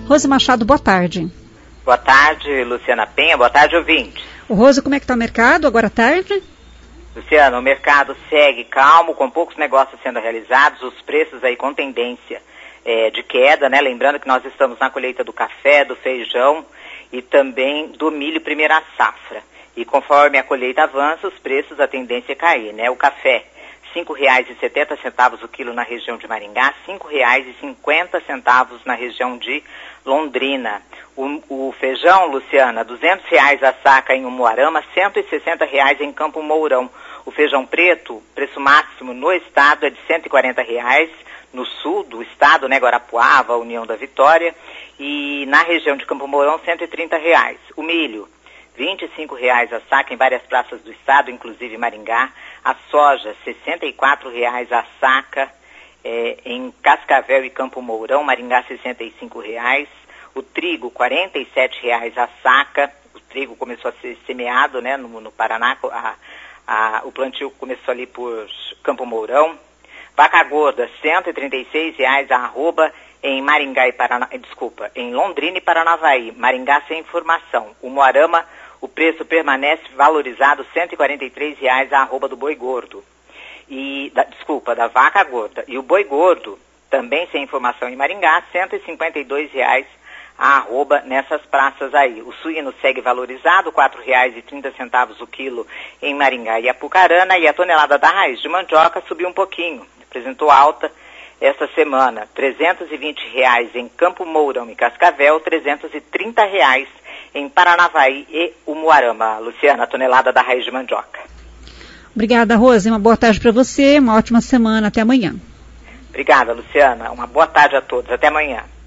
Rose Machado, boa tarde. Boa tarde, Luciana Penha. Boa tarde, ouvintes. Rose, como é que está o mercado agora à tarde? Luciana, o mercado segue calmo, com poucos negócios sendo realizados, os preços aí com tendência de queda, né? Lembrando que nós estamos na colheita do café, do feijão e também do milho primeira safra. E conforme a colheita avança, os preços, a tendência é cair, né? O café, R$ 5,70 o quilo na região de Maringá, R$ 5,50 na região de Londrina. O feijão, Luciana, R$ 200 a saca em Umuarama, R$ 160 em Campo Mourão. O feijão preto, preço máximo no estado é de R$ 140, no sul do estado, né, Guarapuava, União da Vitória, e na região de Campo Mourão, R$ 130. O milho, R$ 25 a saca em várias praças do estado, inclusive Maringá. A soja, R$ 64 a saca em Cascavel e Campo Mourão, Maringá, R$ 65. O trigo, R$ 47 a saca. O trigo começou a ser semeado, né, no Paraná. O plantio começou ali por Campo Mourão. Vaca gorda, R$ 136 a arroba em Maringá e em Londrina e Paranavaí. Maringá sem informação. O Moarama, o preço permanece valorizado, R$ 143 a arroba do boi gordo. Da vaca gorda. E o boi gordo, também sem informação em Maringá, R$ 152 a arroba nessas praças aí. O suíno segue valorizado, R$ 4,30 o quilo em Maringá e Apucarana, e a tonelada da raiz de mandioca subiu um pouquinho, apresentou alta esta semana, R$ 320 em Campo Mourão e Cascavel, R$ 330 em Paranavaí e Umuarama. Luciana, a tonelada da raiz de mandioca. Obrigada, Rose. Uma boa tarde para você, uma ótima semana. Até amanhã. Obrigada, Luciana. Uma boa tarde a todos. Até amanhã.